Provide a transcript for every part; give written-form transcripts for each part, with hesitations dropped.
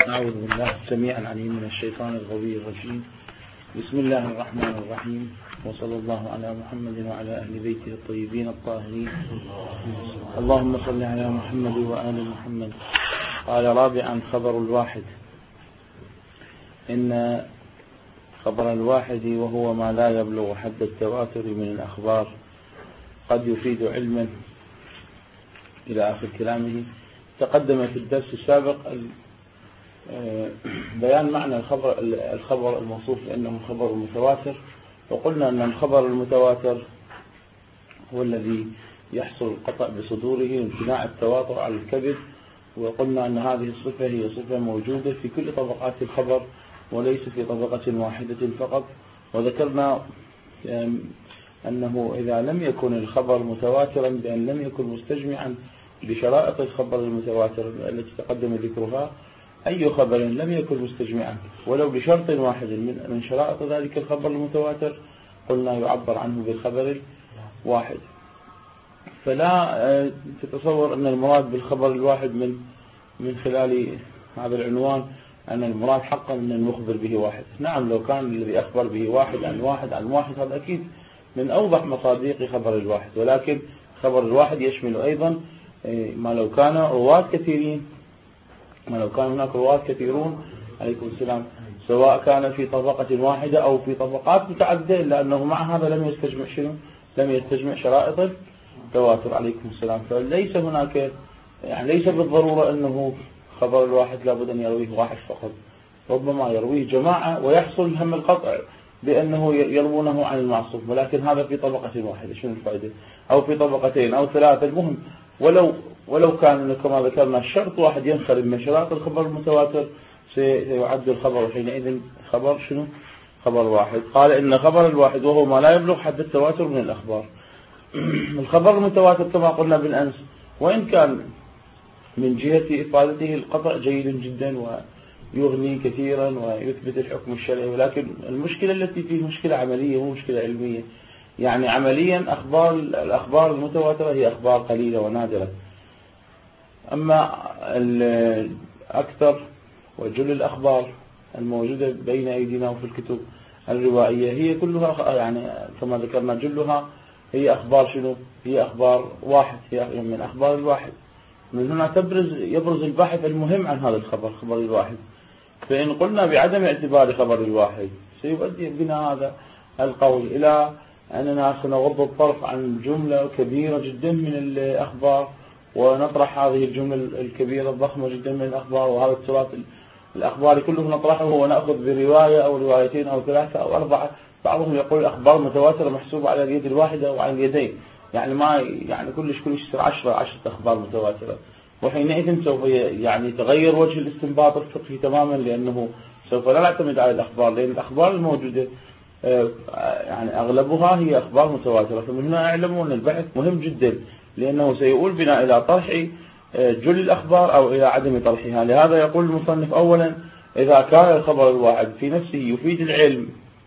أعوذ بالله السميع العليم من الشيطان الغوي الرجيم. بسم الله الرحمن الرحيم، وصلى الله على محمد وعلى أهل بيته الطيبين الطاهرين. اللهم صل على محمد وآل محمد. قال رابعا: خبر الواحد. إن خبر الواحد وهو ما لا يبلغ حد التواتر من الأخبار قد يفيد علما إلى آخر كلامه. تقدم في الدرس السابق بيان معنى الخبر الموصوف بأنه خبر متواتر، وقلنا أن الخبر المتواتر هو الذي يحصل القطع بصدوره وامتناع التواتر على الكذب، وقلنا أن هذه الصفة هي صفة موجودة في كل طبقات الخبر وليس في طبقة واحدة فقط. وذكرنا أنه إذا لم يكن الخبر متواترا بأن لم يكن مستجمعا بشرائط الخبر المتواتر التي تقدم ذكرها، أي خبر لم يكن مستجمعا ولو بشرط واحد من شرائط ذلك الخبر المتواتر قلنا يعبر عنه بالخبر الواحد. فلا تتصور أن المراد بالخبر الواحد من خلال هذا العنوان أن المراد حقا أن المخبر به واحد. نعم، لو كان الذي أخبر به واحد عن واحد عن واحد هذا أكيد من أوضح مصادق خبر الواحد، ولكن خبر الواحد يشمل أيضا ما لو كان رواة كثيرين، ما لو كان هناك رواة كثيرون عليكم السلام، سواء كان في طبقة واحدة أو في طبقات متعددة، إلا أنه مع هذا لم يستجمع لم يستجمع شرائط التواتر عليكم السلام. فليس هناك ليس بالضرورة أنه خبر الواحد لابد أن يرويه واحد فقط، ربما يرويه جماعة ويحصل هم القطع بأنه يروونه عن المعصوم، ولكن هذا في طبقة واحدة شنو الفائدة، أو في طبقتين أو ثلاثة. المهم ولو كان كما ذكرنا شرط واحد ينخرم من شرائط الخبر المتواتر سيعد الخبر حينئذ خبر شنو؟ خبر واحد. قال إن خبر الواحد وهو ما لا يبلغ حد التواتر من الأخبار. الخبر المتواتر كما قلنا بالأمس وإن كان من جهة إفادته القطع جيد جدا ويغني كثيرا ويثبت الحكم الشرعي، ولكن المشكلة التي فيه مشكلة عملية مو مشكلة علمية. يعني عمليا الأخبار المتواترة هي أخبار قليلة ونادرة، أما الأكثر وجل الأخبار الموجودة بين أيدينا وفي الكتب الروائية هي كلها كما ذكرنا جلها هي أخبار شنو؟ هي أخبار واحد، هي من أخبار الواحد. من هنا يبرز الباحث المهم عن هذا الخبر، خبر الواحد. فإن قلنا بعدم اعتبار خبر الواحد سيؤدي بنا هذا القول إلى أننا سنغض الطرف عن جملة كبيرة جدا من الأخبار ونطرح هذه الجملة الكبيرة الضخمة جدا من الأخبار، وهذا التراث الأخباري كله نطرحه ونأخذ برواية أو روايتين أو ثلاثة أو أربعة. بعضهم يقول الأخبار متواترة محسوبة على اليد الواحدة أو على اليدين، كلش 10 أخبار متواترة، وحينئذ سوف يتغير وجه الاستنباط الفقهي تماما، لأنه سوف لا نعتمد على الأخبار، لأن الأخبار الموجودة أغلبها هي أخبار متواترة. فمن هنا أعلموا أن البحث مهم جدا، لأنه سيؤول بنا إلى طرح جل الأخبار أو إلى عدم طرحها. لهذا يقول المصنف: أولا إذا كان الخبر الواحد في نفسه يفيد العلم،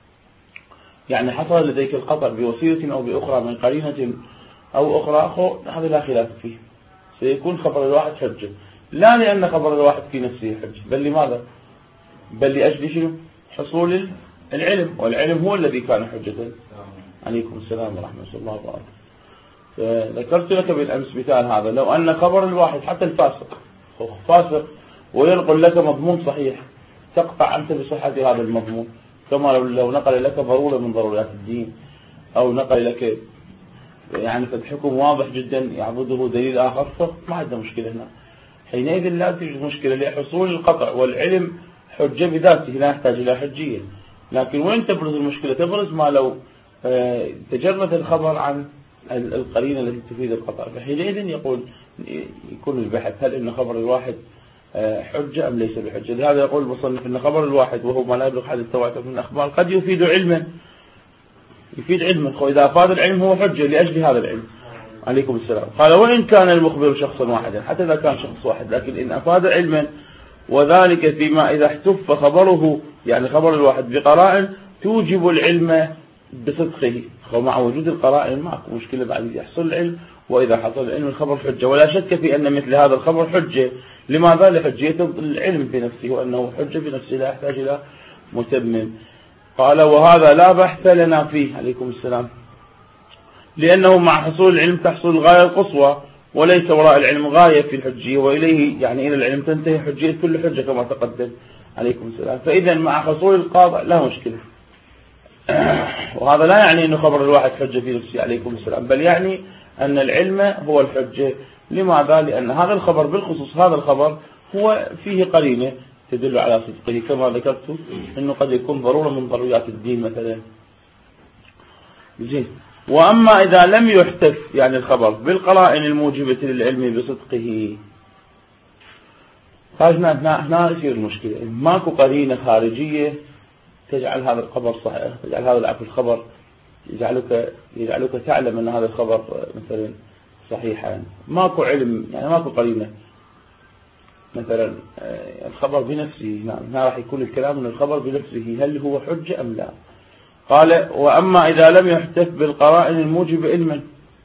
حصل لديك القطع بوسيلة أو بأخرى من قرينة أو أخرى، هذا لا خلاف فيه، سيكون خبر الواحد حجة، لا لأن خبر الواحد في نفسه حجة، بل لماذا؟ بل لأجل شنو؟ حصول العلم، والعلم هو الذي كان حجة. عليكم السلام ورحمة الله وبركاته. ذكرت لك بالأمس مثال هذا، لو أن خبر الواحد حتى الفاسق وينقل لك مضمون صحيح، تقطع أنت بصحة هذا المضمون، كما لو نقل لك ضرورة من ضرورات الدين، أو نقل لك فالحكم واضح جدا يعبده دليل آخر، فما عندنا مشكلة هنا. حينئذ لا توجد مشكلة لحصول القطع، والعلم حجة بذاته لا يحتاج إلى حجية. لكن وين تبرز المشكلة؟ تبرز ما لو تجرد الخبر عن القرينة التي تفيد القطع، فحينئذ يكون البحث هل إن خبر الواحد حجة أم ليس بحجة. لهذا يقول المصنف إن خبر الواحد وهو ما لا يبلغ حد التواتر من الأخبار قد يفيد علما، وإذا أفاد العلم هو حجة لأجل هذا العلم. عليكم السلام. قال: وإن كان المخبر شخصا واحدا، حتى إذا كان شخص واحد، لكن إن أفاد علما، وذلك فيما إذا احتف خبره خبر الواحد بقرائن توجب العلم بصدقه، ومع وجود القرائن ماكو مشكلة بعد يحصل العلم، وإذا حصل العلم الخبر حجة. ولا شك في أن مثل هذا الخبر حجة، لماذا؟ لحجية العلم في نفسه، وأنه حجة في نفسه لا يحتاج إلى متمم. قال وهذا لا بحث لنا فيه، عليكم السلام، لأنه مع حصول العلم تحصل الغاية القصوى، وليس وراء العلم غاية في الحجية، وإليه يعني إلى العلم تنتهي حجية كل حجة كما تقدم، عليكم السلام. فإذا مع حصول القاطع لا مشكلة. وهذا لا يعني أن خبر الواحد حجة في نفسه، عليكم السلام، بل يعني أن العلم هو الحجة. لماذا؟ لأن هذا الخبر بالخصوص هذا الخبر هو فيه قرينة تدل على صدقه، كما ذكرت أنه قد يكون ضرورة من ضروريات الدين مثلا. زين. وأما إذا لم يحتف يعني الخبر بالقرائن الموجبة للعلم بصدقه، هنا يصير المشكلة، ماكو قرينة خارجية تجعل هذا الخبر صحيح، تجعل هذا الخبر يجعلك تعلم أن هذا الخبر مثلا صحيحا، يعني ماكو علم، يعني ماكو قرينة. مثلا الخبر بنفسه، هنا راح يكون الكلام أن الخبر بنفسه هل هو حجة أم لا. قال وأما إذا لم يحتف بالقرائن الموجبة علما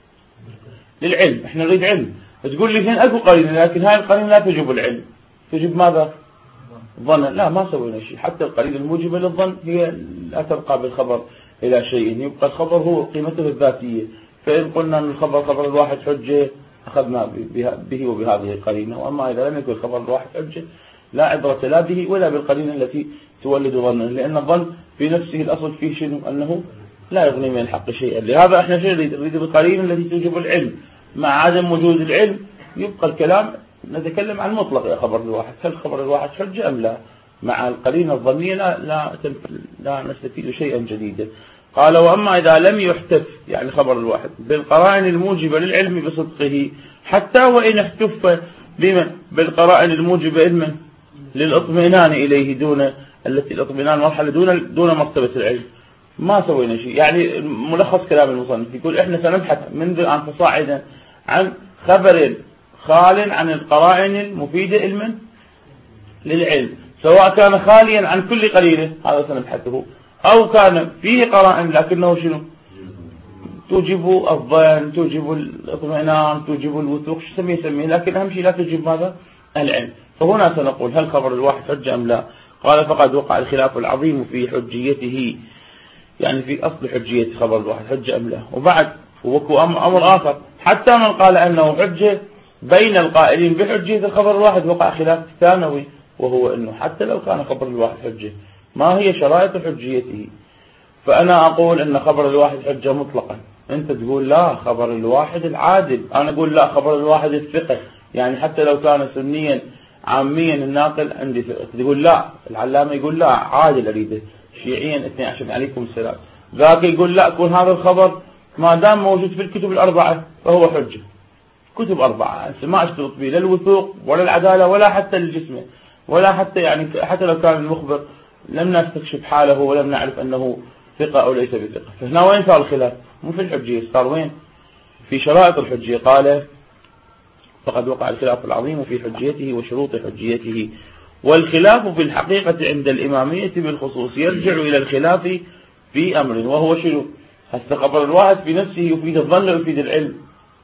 للعلم، احنا نريد علم، تقول لي هنا اكو قرينة، لكن هاي القرينة لا تجب العلم، تجب ماذا؟ ظن. لا، ما سوينا شيء، حتى القرينة الموجبة للظن هي لا تبقى بالخبر إلى شيء، يبقى الخبر هو قيمته الذاتية. فإن قلنا أن الخبر خبر الواحد حجة أخذنا به وبهذه القرينة. وأما إذا لم يكن خبر الواحد حجة لا عبرة لا به ولا بالقرينة التي تولد ظنا، لأن الظن في نفسه الأصل فيه شنو؟ أنه لا يغني من الحق شيئا. لهذا احنا نريد القرينة التي توجب العلم. مع عدم وجود العلم يبقى الكلام نتكلم عن مطلق خبر الواحد، هل خبر الواحد حجة أم لا؟ مع القرينة الظنية لا نستفيد شيئا جديدا. قال وأما إذا لم يحتف يعني خبر الواحد بالقرائن الموجبة للعلم بصدقه، حتى وإن احتف بالقرائن الموجبة علما للاطمئنان إليه دون التي الاطمئنان مرحلة دون مرتبة العلم، ما سوينا شيء. يعني ملخص كلام المصنف يقول احنا سنبحث منذ الآن فصاعدا عن خبر خال عن القرائن المفيدة علما للعلم، سواء كان خاليا عن كل قرينة، هذا سنبحثه، أو كان فيه قرائن لكنه شنو؟ توجب الظن، توجب الاطمئنان، توجب الوثوق، شو سميه، لكن أهم شيء لا توجب ماذا؟ العلم. فهنا سنقول هل خبر الواحد حجة أم لا؟ قال فقد وقع الخلاف العظيم في حجيته، يعني في أصل حجية خبر الواحد حجة أم لا. وبعد وكو أمر آخر، حتى من قال أنه حجة بين القائلين بحجية الخبر الواحد وقع خلاف ثانوي، وهو أنه حتى لو كان خبر الواحد حجة ما هي شرائط حجيته؟ فأنا أقول أن خبر الواحد حجة مطلقا، أنت تقول لا خبر الواحد العادل، أنا أقول لا خبر الواحد الثقة، يعني حتى لو كان سنيا عاميا الناقل عندي ثقة، تقول لا العلامة يقول لا عادل أريده، شيعيا 12 عليكم السلام، ذاك يقول لا كون هذا الخبر ما دام موجود في الكتب الأربعة فهو حجة. كتب أربعة ما اشترط به لا الوثوق ولا العدالة ولا حتى الجسم ولا حتى يعني حتى لو كان المخبر لم نستكشف حاله ولم نعرف أنه ثقة أو ليس بثقة. فهنا وين صار الخلاف؟ مو في الحجية، صار وين؟ في شرائط الحجية. قال فقد وقع الخلاف العظيم في حجيته وشروط حجيته، والخلاف في الحقيقة عند الإمامية بالخصوص يرجع إلى الخلاف في أمر، وهو شنو؟ هسه خبر الواحد في نفسه يفيد الظن ويفيد العلم،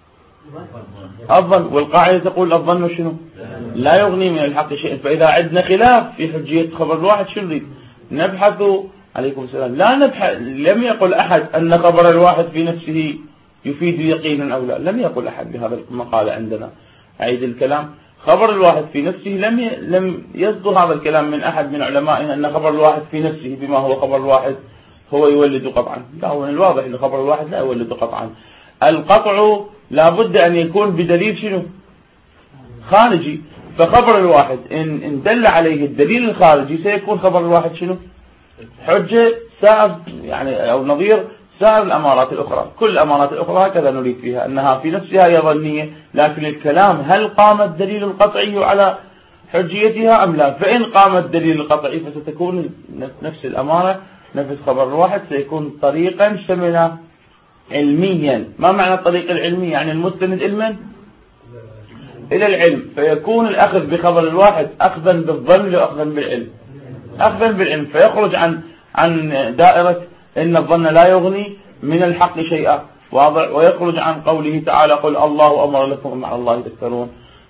الظن، والقاعدة تقول الظن شنو؟ لا يغني من الحق شيئا. فإذا عندنا خلاف في حجية خبر الواحد شو نريد؟ نبحث، عليكم السلام، لا نبحث، لم يقل أحد أن خبر الواحد في نفسه يفيد يقينا أو لا، لم يقل أحد بهذا المقالة عندنا. أعيد الكلام، خبر الواحد في نفسه لم يصدر هذا الكلام من أحد من علمائنا أن خبر الواحد في نفسه بما هو خبر الواحد هو يولد قطعا، لا، هو من الواضح أن خبر الواحد لا يولد قطعا. القطع لابد أن يكون بدليل شنو؟ خارجي. فخبر الواحد إن دل عليه الدليل الخارجي سيكون خبر الواحد شنو؟ حجة سائر، يعني أو نظير سائر الأمارات الأخرى. كل الأمارات الأخرى هكذا نريد فيها أنها في نفسها هي ظنية، لكن الكلام هل قام الدليل القطعي على حجيتها أم لا؟ فإن قام الدليل القطعي فستكون نفس الأمارة نفس خبر الواحد سيكون طريقا شمنا علميا. ما معنى الطريق العلمي؟ يعني المستند علما إلى العلم، فيكون الأخذ بخبر الواحد أخذا بالظن وأخذا بالعلم، أخذا بالعلم، فيخرج عن دائرة إن الظن لا يغني من الحق شيئا، واضح، ويخرج عن قوله تعالى قل الله أمر لكم مع الله تذكرون.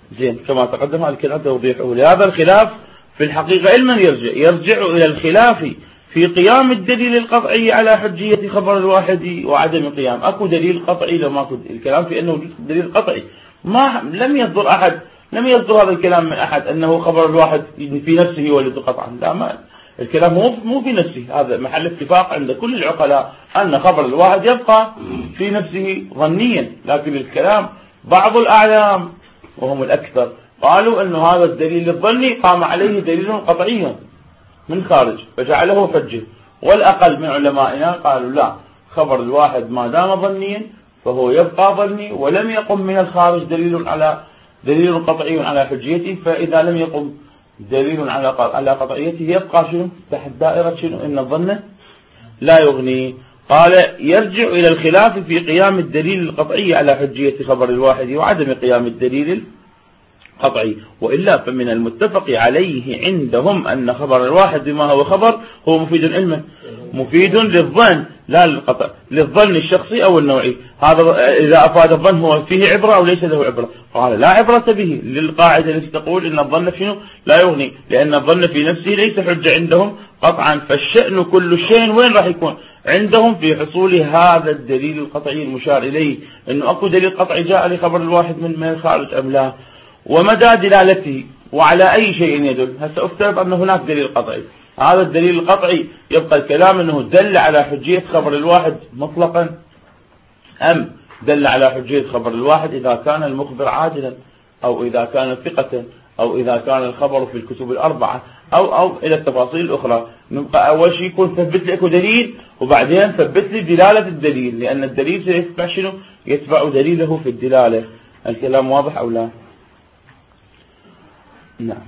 زين كما تقدم هذا الكلام توضيحه. لهذا الخلاف في الحقيقة علما يرجع إلى الخلاف في قيام الدليل القطعي على حجية خبر الواحد وعدم قيام. أكو دليل قطعي لو ماكو الكلام في أنه وجود دليل قطعي. لم يصدر أحد، لم يصدر هذا الكلام من أحد أنه خبر الواحد في نفسه يولد قطعا. لا، ما الكلام مو في نفسه. هذا محل اتفاق عند كل العقلاء أن خبر الواحد يبقى في نفسه ظنيا. لكن الكلام بعض الأعلام وهم الأكثر قالوا أن هذا الدليل الظني قام عليه دليل قطعي من خارج فجعله حجة. والأقل من علمائنا قالوا لا، خبر الواحد ما دام ظنيا فهو يبقى ظني ولم يقم من الخارج دليل قطعي على حجيته. فإذا لم يقم دليل على قطعيته يبقى شنو تحت دائرة شنو إن الظن لا يغني. قال يرجع إلى الخلاف في قيام الدليل القطعي على حجية خبر الواحد وعدم قيام الدليل القطعي. وإلا فمن المتفق عليه عندهم أن خبر الواحد بما هو خبر هو مفيد علما، مفيد للظن لا للقطع، للظن الشخصي أو النوعي. هذا إذا أفاد الظن هو فيه عبرة أو ليس له عبرة. قال لا عبرة به للقاعدة التي تقول إن الظن شنو لا يغني، لأن الظن في نفسه ليس حجة عندهم قطعا. فالشأن كل شيء وين راح يكون عندهم في حصول هذا الدليل القطعي المشار إليه، إنه أكو دليل قطعي جاء لخبر الواحد من الخارج أم لا، ومدى دلالته وعلى أي شيء يدل. هسه افترض أن هناك دليل قطعي، هذا الدليل القطعي يبقى الكلام أنه دل على حجية خبر الواحد مطلقا، أم دل على حجية خبر الواحد إذا كان المخبر عاجلا، أو إذا كان ثقة، أو إذا كان الخبر في الكتب الأربعة، أو إلى التفاصيل الأخرى. نبقى أول شيء يكون ثبت لي أكو دليل، وبعدين ثبت لي دلالة الدليل، لأن الدليل سيتبع شنو؟ يتبع دليله في الدلالة. الكلام واضح أو لا؟ نعم.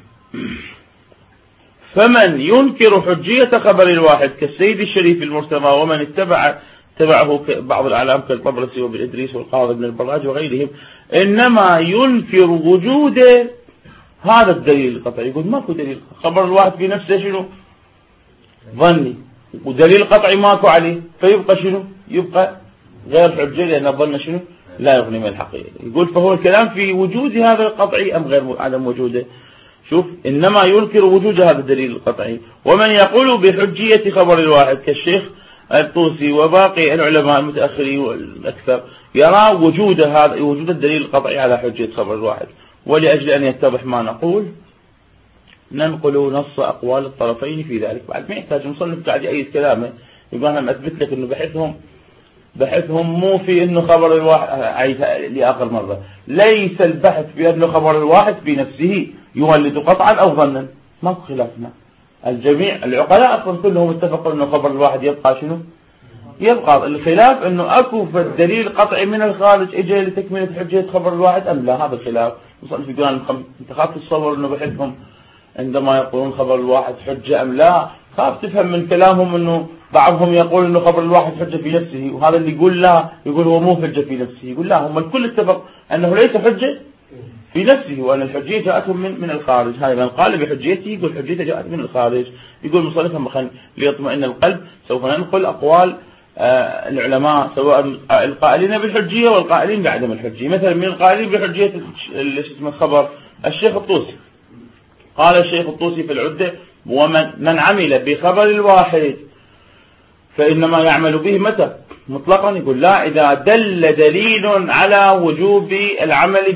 فمن ينكر حجية خبر الواحد كالسيد الشريف المرتضى ومن تبعه بعض الأعلام كالطبرسي وبالإدريس والقاضي بن البراج وغيرهم، إنما ينكر وجود هذا الدليل القطعي. يقول ماكو دليل، خبر الواحد في نفسه شنو ظني، ودليل قطعي ماكو عليه، فيبقى شنو يبقى غير حجة، لأن الظن شنو لا يغني من الحقيقة. يقول فهو الكلام في وجود هذا القطعي أم غير عدم وجوده. شوف، إنما ينكر وجود هذا الدليل القطعي. ومن يقول بحجية خبر الواحد كالشيخ الطوسي وباقي العلماء المتأخرين والأكثر يرى وجود الدليل القطعي على حجية خبر الواحد. ولأجل أن يتضح ما نقول ننقل نص أقوال الطرفين في ذلك. بعد ما يحتاج مصنف بعد أي كلامه، يبقى أنا أثبت لك إنه بحثهم مو في إنه خبر الواحد، عيدها لآخر مرة، ليس البحث في إنه خبر الواحد في نفسه يولد قطعا أو ظنا، ما خلافنا. الجميع العقلاء أصلا كلهم اتفقوا إنه خبر الواحد يبقى شنو يبقى. الخلاف إنه أكو في الدليل قطعي من الخارج إجا لتكملة حجية خبر الواحد أم لا. هذا الخلاف. مصنف يقول أنت خاف تتصور إنه بحثهم عندما يقولون خبر الواحد حجة أم لا، خاف تفهم من كلامهم إنه بعضهم يقول إنه خبر الواحد حجة في نفسه، وهذا اللي يقول لا، يقول هو مو حجة في نفسه. يقول لا، هم الكل اتفق أنه ليس حجة في نفسه، وأن الحجية جاءتهم من الخارج. هذا من قال بحجيته يقول حجيته جاءت من الخارج. يقول مصنف ليطمئن القلب سوف ننقل أقوال العلماء سواء القائلين بالحجية والقائلين بعدم الحجية. مثلا من القائلين بحجية الخبر الشيخ الطوسي، قال الشيخ الطوسي في العدة: ومن عمل بخبر الواحد فإنما يعمل به متى مطلقا. يقول لا، إذا دل دليل على وجوب العمل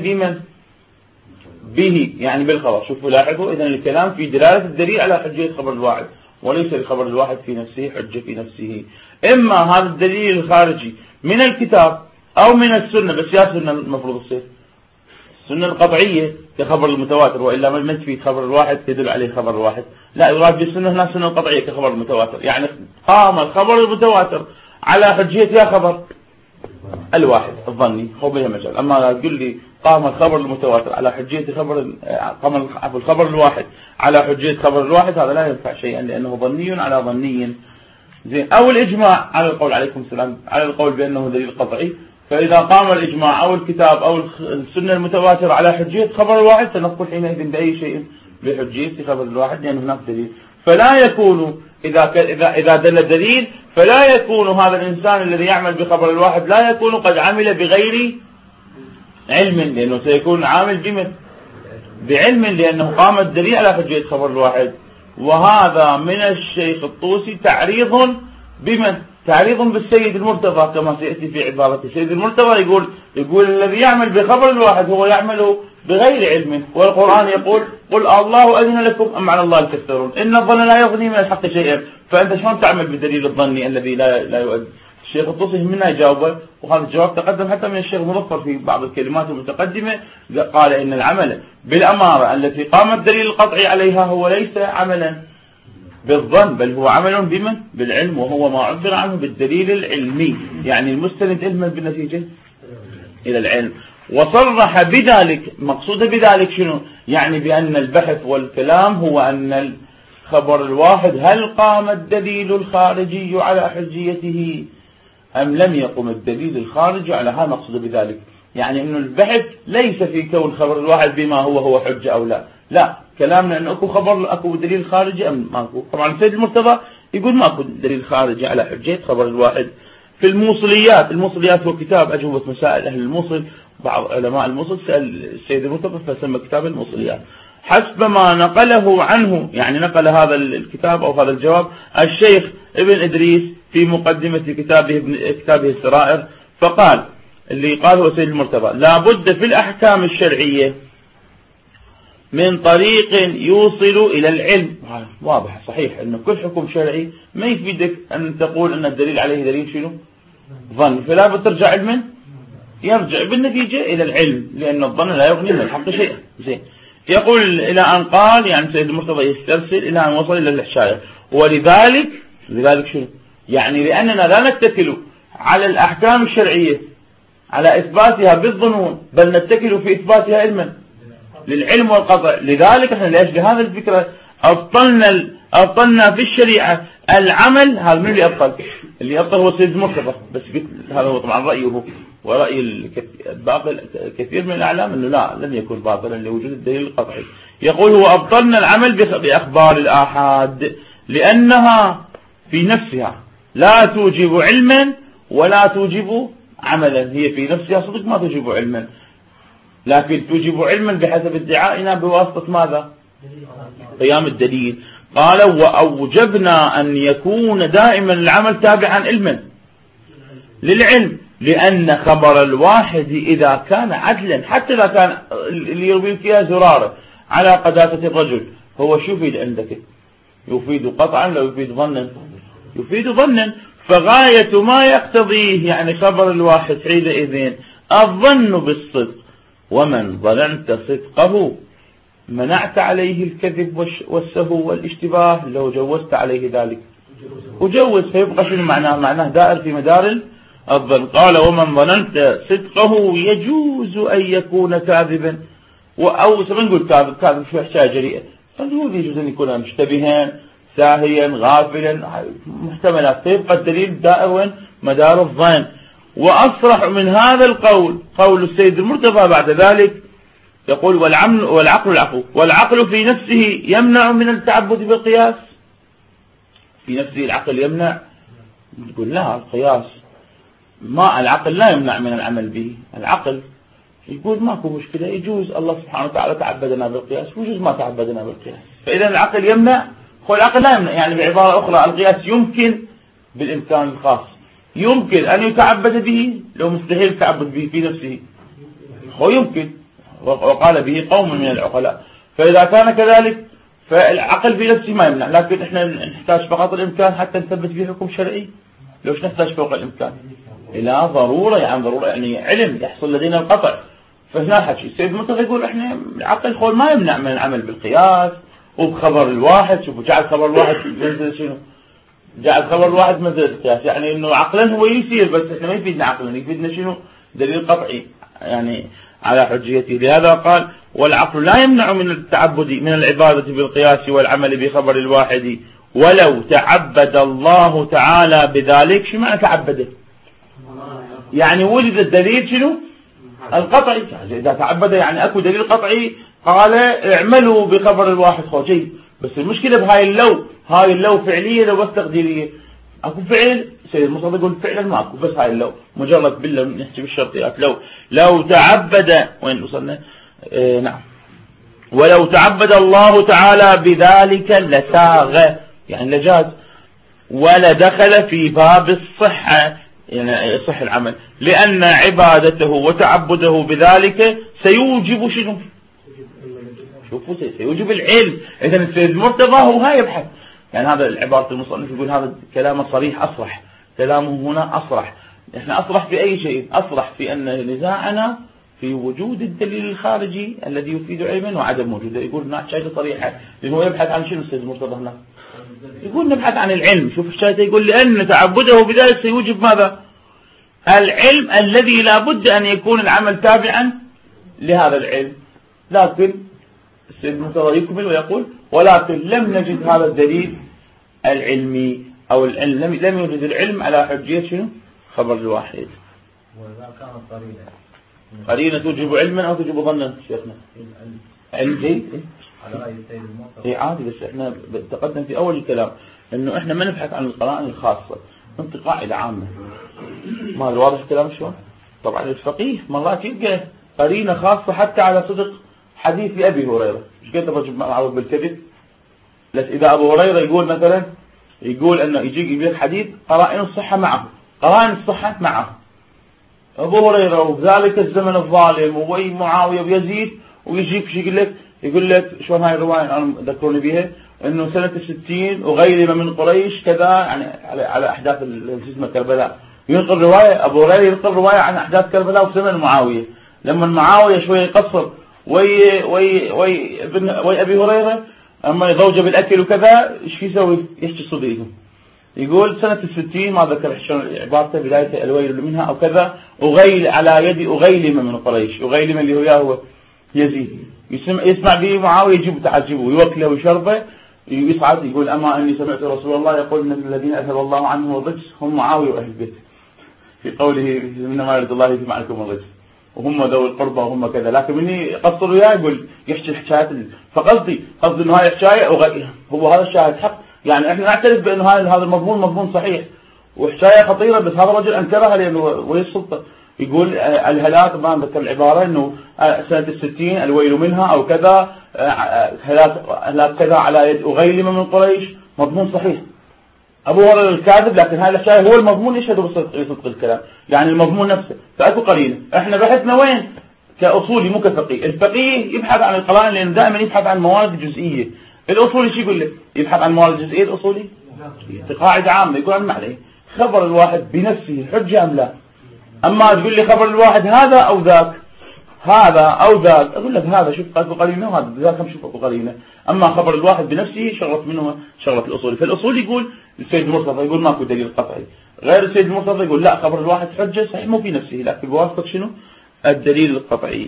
به يعني بالخبر. شوفوا لاحظوا، إذن الكلام في دلالة الدليل على حجية خبر الواحد، وليس لخبر الواحد في نفسه حجة في نفسه. إما هذا الدليل الخارجي من الكتاب أو من السنة، بس يا سنة المفروض تصير السنة القطعية كخبر المتواتر، وإلا ما تفيد خبر الواحد تدل عليه خبر الواحد. لا، يراد بالسنة هنا السنة القطعية كخبر المتواتر، يعني قام الخبر المتواتر على حجية يا خبر الواحد الظني هو بها مجال. أما تقول لي قام الخبر المتواتر على حجية قام الخبر الواحد على حجية خبر الواحد، هذا لا ينفع شيئا، لأنه ظني على ظني. زين، أو الإجماع على القول عليكم السلام على القول بأنه دليل قطعي. فإذا قام الإجماع أو الكتاب أو السنة المتواترة على حجية خبر الواحد، سنقول حينئذ بأي شيء بحجية خبر الواحد، لأن هناك دليل. فلا يكون إذا دل الدليل فلا يكون هذا الإنسان الذي يعمل بخبر الواحد لا يكون قد عمل بغير علم، لأنه سيكون عامل بعلم لأنه قام الدليل على حجية خبر الواحد. وهذا من الشيخ الطوسي تعريض بمن؟ تعريض بالسيد المرتضى كما سيأتي في عبارته. السيد المرتضى يقول الذي يعمل بخبر الواحد هو يعمل بغير علم، والقرآن يقول قل الله أذن لكم أم على الله تفترون إن الظن لا يغني من الحق شيئا. فأنت شلون تعمل بالدليل الظني الذي لا يؤدي؟ الشيخ الطوسي منا يجاوبه، وهذا الجواب تقدم حتى من الشيخ مظفر في بعض الكلمات المتقدمة، قال إن العمل بالأمارة التي قام الدليل القطعي عليها هو ليس عملا بالظن، بل هو عمل بمن؟ بالعلم، وهو ما عبر عنه بالدليل العلمي، يعني المستند علما بالنتيجة إلى العلم. وصرح بذلك، مقصود بذلك شنو؟ يعني بأن البحث والكلام هو أن الخبر الواحد هل قام الدليل الخارجي على حجيته أم لم يقم الدليل الخارجي على هذا. مقصود بذلك يعني أن البحث ليس في كون خبر الواحد بما هو حجة أو لا كلامنا أنه أكو دليل خارجي أم ماكو. طبعا السيد المرتضى يقول ماكو دليل خارجي على حجية خبر الواحد. في الموصليات هو كتاب أجوبة مسائل أهل الموصل، بعض علماء الموصل سأل السيد المرتضى فسمى كتاب الموصليات حسب ما نقله عنه، يعني نقل هذا الكتاب أو هذا الجواب الشيخ ابن إدريس في مقدمة كتابه السرائر. فقال اللي قاله السيد المرتضى لا بد في الأحكام الشرعية من طريق يوصل إلى العلم. واضح صحيح أن كل حكم شرعي ما يفيدك أن تقول أن الدليل عليه دليل شنو؟ ظن، فلا بترجع علما يرجع بالنتيجة إلى العلم، لأن الظن لا يغني من الحق شيئا. زين، يقول إلى أن قال يعني سيد المرتضى يسترسل إلى أن وصل إلى الحشاية. ولذلك شنو؟ يعني لأننا لا نتكل على الأحكام الشرعية على إثباتها بالظنون، بل نتكل في إثباتها علما للعلم والقطع. لذلك احنا لأجل هذا الفكرة أبطلنا في الشريعة العمل. هذا من اللي أبطل هو سيد المرتضى، بس هذا هو طبعا رأيه ورأي باقي كثير من الأعلام أنه لا لم يكن باطلا لوجود الدليل القطعي. يقول هو أبطلنا العمل بأخبار الآحاد لأنها في نفسها لا توجب علما ولا توجب عملا. هي في نفسها صدق ما توجب علما، لكن توجب علما بحسب ادعائنا بواسطة ماذا؟ قيام الدليل. قال وأوجبنا أن يكون دائما العمل تابعا علما للعلم، لأن خبر الواحد إذا كان عدلا، حتى إذا كان اللي يروي فيها زرارة على قداسة الرجل، هو شو يفيد عندك؟ يفيد قطعا لو يفيد ظنا؟ يفيد ظنا. فغاية ما يقتضيه يعني خبر الواحد حينئذ الظن بالصدق، ومن ظننت صدقه منعت عليه الكذب والسهو والاشتباه لو جوزت عليه ذلك. وجوز فيبقى شنو معناه دائر في مدار الظن. قال ومن ظننت صدقه يجوز أن يكون كاذبا، أو نقول كاذب شو حكاية جريئة، فنقول يجوز أن يكون مشتبها ساهيا غافلا، محتملات. فيبقى الدليل دائر وين؟ مدار الظن. وأصرح من هذا القول قول السيد المرتضى بعد ذلك، يقول والعقل في نفسه يمنع من التعبد بالقياس. في نفسه العقل يمنع؟ يقول لا، القياس ما العقل لا يمنع من العمل به. العقل يقول ماكو مشكلة، يجوز الله سبحانه وتعالى تعبدنا بالقياس ويجوز ما تعبدنا بالقياس. فإذا العقل يمنع، هو العقل لا يمنع، يعني بعبارة أخرى القياس يمكن بالإمكان الخاص، يمكن أن يتعبد به لو مستحيل التعبد به في نفسه، هو يمكن، وقال به قوم من العقلاء. فإذا كان كذلك فالعقل في نفسه ما يمنع، لكن احنا نحتاج فقط الإمكان حتى نثبت به حكم شرعي. لوش نحتاج فوق الإمكان؟ إلى ضرورة، يعني علم يحصل لدينا القطع. فهنا حكي السيد المرتضى يقول احنا العقل خول ما يمنع من العمل بالقياس وبخبر الواحد. شوفوا جعل خبر الواحد منزل شنو؟ جعل خبر الواحد منزل القياس، يعني انه عقلا هو يصير، بس احنا ما يفيدنا عقلا، يفيدنا شنو؟ دليل قطعي يعني على حجيته. لهذا قال والعقل لا يمنع من التعبد من العبادة بالقياس والعمل بخبر الواحد ولو تعبد الله تعالى بذلك. شو معنى تعبده؟ يعني وجد الدليل شنو؟ القطعي. إذا تعبد يعني أكو دليل قطعي قال اعملوا بخبر الواحد خوشي. بس المشكلة بهاي اللو فعلية لو بس تقديرية. أكو فعل سيد المصطفى يقول فعلا ما أكو، بس هاي اللو مجرد بالله نحسب الشرطيات. لو تعبد وين وصلنا؟ نعم ولو تعبد الله تعالى بذلك لساغ، يعني لجاز، ولدخل في باب الصحة، يعني يصح العمل، لأن عبادته وتعبده بذلك سيوجب شنو؟ شوفوا، سيوجب العلم. إذن السيد المرتضى هو هاي يبحث، يعني هذا العبارة المصنف يقول هذا كلامه صريح أصرح، كلامه هنا أصرح. إحنا أصرح في أي شيء؟ أصرح في أن نزاعنا في وجود الدليل الخارجي الذي يفيد علما وعدم وجوده. يقول هناك شيء صريحة، لأنه يبحث عن شنو السيد المرتضى هنا؟ يقول نبحث عن العلم. شوف الشاهد، يقول لأن تعبده بذلك سيوجب ماذا؟ العلم الذي لا بد أن يكون العمل تابعا لهذا العلم. لكن السيد المرتضى يكمل ويقول ولكن لم نجد هذا الدليل العلمي، أو لم يوجد العلم على حجية شنو؟ خبر الواحد. وإذا كانت قرينة توجب علما أو توجب ظنا شيخنا؟ علم جيد على رأي السيد المرتضى. اي عادي، بس احنا تقدم في اول الكلام انه احنا ما نبحث عن القرائن الخاصة، انت قاعدة عامة. ما واضح الكلام شلون؟ طبعا الفقيه مرات يلقى قرينة خاصة حتى على صدق حديث ابي هريرة. مش كده الرجل معروف بالكذب، بس اذا ابو هريرة يقول مثلا، يقول انه يجيك حديث قرائن الصحة معه، قرائن الصحة معه ابو هريرة وذلك الزمن الظالم ووي معاوية ويزيد، ويجيك يقول لك شلون هاي الرواية أنا ذكروني بها، إنه سنة 60 وغيرهم من قريش كذا، يعني على أحداث اسمه كربلاء. ينقل رواية أبو هريرة، ينقل رواية عن أحداث كربلاء وزمن معاوية، لما معاوية شوية يقصر وي أبي هريرة أما يضوج بالأكل وكذا، إيش يسوي؟ يحكي صديقهم. يقول سنة 60 ما ذكر عبارته بداية الويل منها أو كذا، أغيل على يد أغيلم من قريش، أغيلم اللي هو يزيد، يسمع به معاوية يجيب تعجبه ويوكله ويشربه، يصعد يقول أما أني سمعت رسول الله يقول إن الذين أذهب الله عنهم الرجس هم معاوية وأهل البيت، في قوله إنما يرد الله يجمع لكم الرجس وهم ذوي القربى وهم كذا. لكن مني قصر وياه يقول يحكي الحكايات، فقصدي إنه هاي حكاية هو هذا الشاهد حق. يعني إحنا نعترف بأنه هذا المضمون مضمون صحيح وحكاية خطيرة، بس هذا الرجل أنكرها لأنه ولي السلطة. يقول الهلاك، ما ذكر العبارة إنه سنة 60 الويل منها أو كذا، هلاك كذا على يد أغيلم من قريش، مضمون صحيح. أبو هريرة الكاذب، لكن هذا الشيء هو المضمون يشهد بصدق الكلام، يعني المضمون نفسه. فأكو قرينة. إحنا بحثنا وين؟ كأصولي مو كفقيه. الفقيه يبحث عن القرائن لأنه دائما يبحث عن موارد جزئية. الأصولي شو يقول لك؟ يبحث عن موارد جزئية. الأصولي قاعدة عامة يقول عن عليه خبر الواحد بنفسه حجة أم لا. أما تقول لي خبر الواحد هذا أو ذاك، هذا أو ذاك، أقول لك هذا شوف قرينة وهذا ذاك هم شوف قرينة. أما خبر الواحد بنفسه شغلت منه شغلة الأصول. فالأصول يقول السيد المرتضى يقول ماكو دليل قطعي، غير السيد المرتضى يقول لا خبر الواحد حجة صحيح مو في نفسه، لكن بواسطة شنو؟ الدليل القطعي.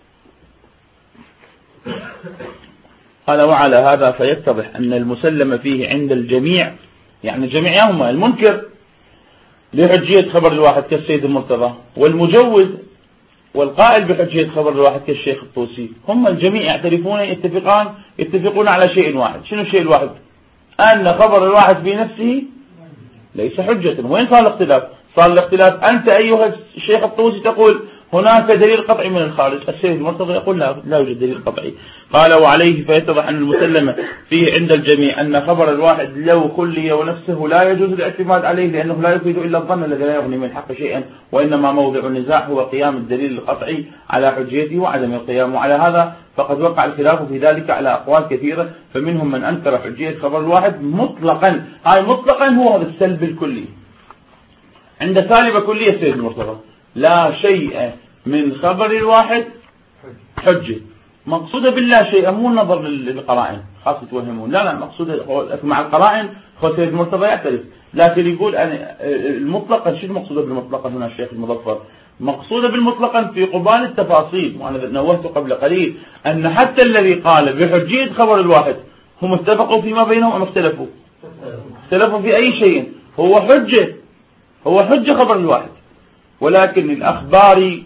قال وعلى هذا فيتضح أن المسلم فيه عند الجميع، يعني الجميع هم المنكر لحجية خبر الواحد كالسيد المرتضى، والمجوز والقائل بحجية خبر الواحد كالشيخ الطوسي، هم الجميع يعترفون يتفقون على شيء واحد. شنو الشيء الواحد؟ أن خبر الواحد بنفسه ليس حجة. وين صار الاختلاف؟ صار الاختلاف أنت أيها الشيخ الطوسي تقول هناك دليل قطعي من الخارج، السيد المرتضى يقول لا يوجد دليل قطعي. قال وعليه فيتضح أن المسلم فيه عند الجميع أن خبر الواحد لو خلي ونفسه لا يجوز الاعتماد عليه، لأنه لا يفيد إلا الظن الذي لا يغني من الحق شيئا، وإنما موضع النزاع هو قيام الدليل القطعي على حجيته وعدم القيام. وعلى هذا فقد وقع الخلاف في ذلك على أقوال كثيرة، فمنهم من أنكر حجية خبر الواحد مطلقا. هاي مطلقا هو هذا السلب الكلي. عند سالب كلية السيد المرتضى لا شيء من خبر الواحد حجة، مقصودة بالله شيء، مو النظر للقرائن خاصة يتوهمون، لا مقصودة مع القرائن. السيد المرتضى يعترف، لكن يقول أنا المطلقا. شو المقصودة بالمطلقا هنا الشيخ المظفر؟ مقصودة بالمطلقا في قبال التفاصيل، وأنا نوهت قبل قليل أن حتى الذي قال بحجية خبر الواحد هم اتفقوا فيما بينهم أم اختلفوا؟ اختلفوا في أي شيء. هو حجة خبر الواحد، ولكن الأخباري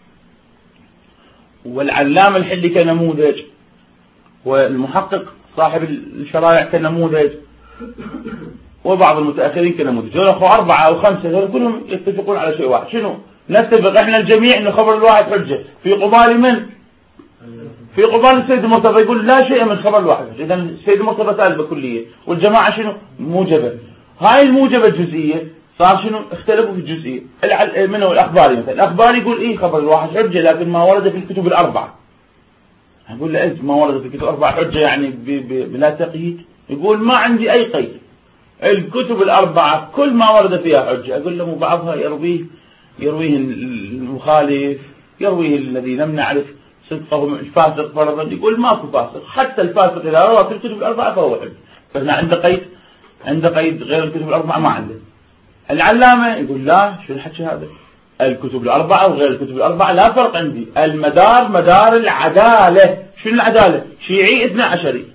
والعلام الحلي كنموذج، والمحقق صاحب الشرائع كنموذج، وبعض المتأخرين كنموذج، هذول 4 أو 5 هذول كلهم يتفقون على شيء واحد. شنو؟ نتفق احنا الجميع ان خبر الواحد حجة في قبال من؟ في قبال السيد المرتضى يقول لا شيء من خبر الواحد. إذا السيد المرتضى سالبة كلية والجماعة شنو موجبة. هاي الموجبة الجزئية صار شنو اختلفوا في الجزئية. منه الأخباري مثلا، الأخباري يقول إيه خبر الواحد حجة لكن ما ورد في الكتب الأربعة. أقول له ما ورد في الكتب الأربعة حجة يعني بلا تقييد. يقول ما عندي أي قيد، الكتب الأربعة كل ما ورد فيها حجة. أقول له بعضها يرويه المخالف، يرويه الذي لم نعرف صدقه الفاسق فرضا. يقول ماكو فاسق، حتى الفاسق إذا روى في الكتب الأربعة فهو حجة. فإحنا عنده قيد غير الكتب الأربعة ما عنده. العلامة يقول لا، شو الحكي هذا؟ الكتب الأربعة وغير الكتب الأربعة لا فرق عندي، المدار مدار العدالة. شنو العدالة؟ شيعي 12.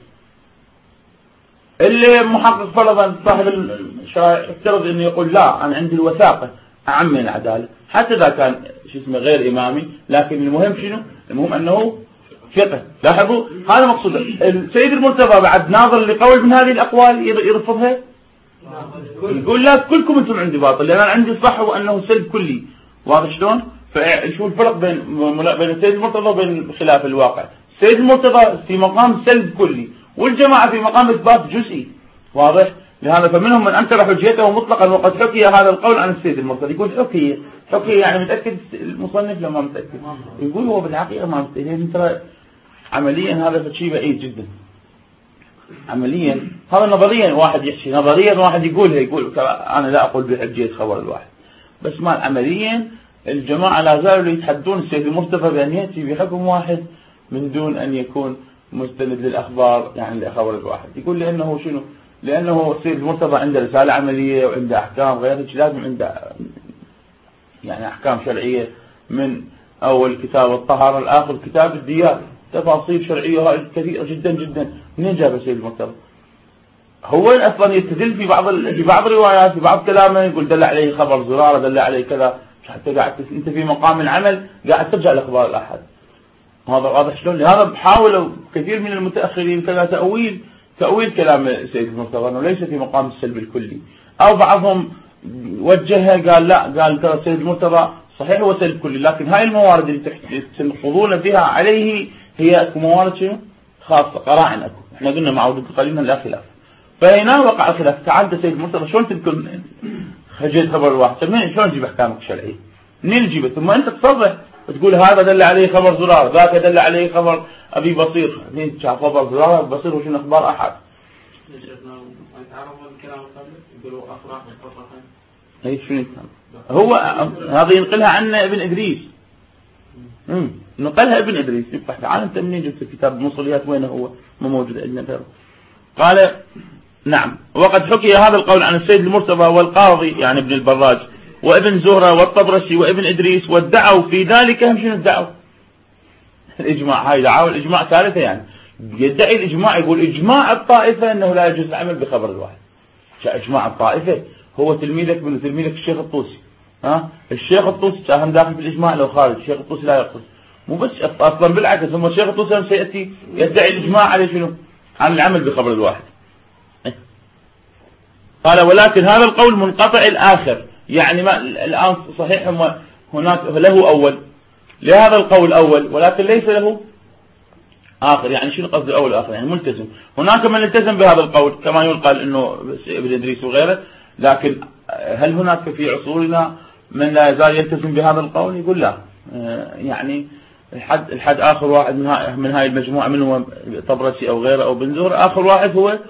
اللي محقق فرضا صاحب الشرائع يفترض انه يقول لا انا عندي الوثاقة اعم من العدالة، حتى اذا كان شو اسمه غير امامي، لكن المهم شنو؟ المهم انه فقه. لاحظوا هذا مقصود. السيد المرتضى بعد ناظر لقول من هذه الاقوال يرفضها، يقول لا كلكم انتم عندي باطل لان انا عندي صح وانه سلب كلي. واضح شلون؟ فشو الفرق بين السيد المرتضى وبين خلاف الواقع؟ السيد المرتضى في مقام سلب كلي والجماعة في مقام إثبات جزئي. واضح؟ لهذا فمنهم من أنكر حجيته مطلقا، وقد حكي هذا القول عن السيد المرتضى. يقول حكي يعني متأكد المصنف لما متأكد، يقول هو بالحقيقة ما متأكد. ترى عمليا هذا شيء بعيد جدا. عمليا هذا نظريا واحد يحكي، نظريا واحد يقول أنا لا أقول بحجية خبر الواحد، بس ما عمليا الجماعة لا زالوا يتحدون السيد المرتضى بأن يأتي بحكم واحد من دون أن يكون مستند للأخبار يعني لخبر الواحد. يقول لأنه شنو؟ لأنه السيد المرتضى عنده رسالة عملية وعنده أحكام غير لازم عنده يعني أحكام شرعية من أول كتاب الطهارة الآخر كتاب الديات، تفاصيل شرعية كثيرة جدا جدا. منين جاب السيد المرتضى؟ هو أصلا يستدل في بعض الروايات في بعض كلامه يقول دل عليه خبر زرارة، دل عليه كذا، حتى قاعد أنت في مقام العمل قاعد ترجع لأخبار الأحد. هذا واضح شلون؟ لهذا بحاولوا كثير من المتأخرين كذا تأويل كلام السيد المرتضى انه ليس في مقام السلب الكلي، او بعضهم وجهها قال لا، قال ترى السيد المرتضى صحيح هو سلب كلي، لكن هاي الموارد اللي تنقضون فيها عليه هي موارد شنو؟ خاصة قرائن اكو. احنا قلنا مع وجود قليلا لا خلاف، فهنا وقع الخلاف. تعال السيد المرتضى شلون تذكر حجية خبر الواحد؟ شلون تجيب احكامك الشرعية؟ منين تجيبها؟ ثم انت تصرح تقول هذا دل عليه خبر زرار، ذاك دل عليه خبر ابي بصير. اثنين شاف خبر زرار بصير وشنو اخبار احد. اي شنو هو هذا ينقلها عنه ابن ادريس. نقلها ابن ادريس. يفتح تعال انت منين جبت الكتاب الموصليات؟ وين هو؟ ما موجود عندنا غيره. قال نعم وقد حكي هذا القول عن السيد المرتضى والقاضي يعني ابن البراج وابن زهرة والطبرسي وابن إدريس، وادعوا في ذلك. هم شنو ادعوا؟ الإجماع. هاي دعوا الإجماع ثالثة، يعني يدعي الإجماع. يقول إجماع الطائفة أنه لا يجوز العمل بخبر الواحد. إجماع الطائفة هو تلميذك من تلميذك الشيخ الطوسي. الشيخ الطوسي كان داخل في الإجماع لو خارج. الشيخ الطوسي لا يقصد، مو بس أصلا بالعكس. ثم الشيخ الطوسي سيأتي يدعي الإجماع على شنو؟ عن العمل بخبر الواحد. قال ولكن هذا القول منقطع الآخر، يعني ما الآن صحيح هناك له أول لهذا القول أول ولكن ليس له آخر. يعني شنو قصد الأول والآخر؟ يعني ملتزم. هناك من التزم بهذا القول كما يقال إنه ابن إدريس وغيره، لكن هل هناك في عصورنا من لا يزال يلتزم بهذا القول؟ يقول لا. يعني الحد آخر واحد من هاي المجموعة منه طبرسي أو غيره أو بن زهر، آخر واحد هو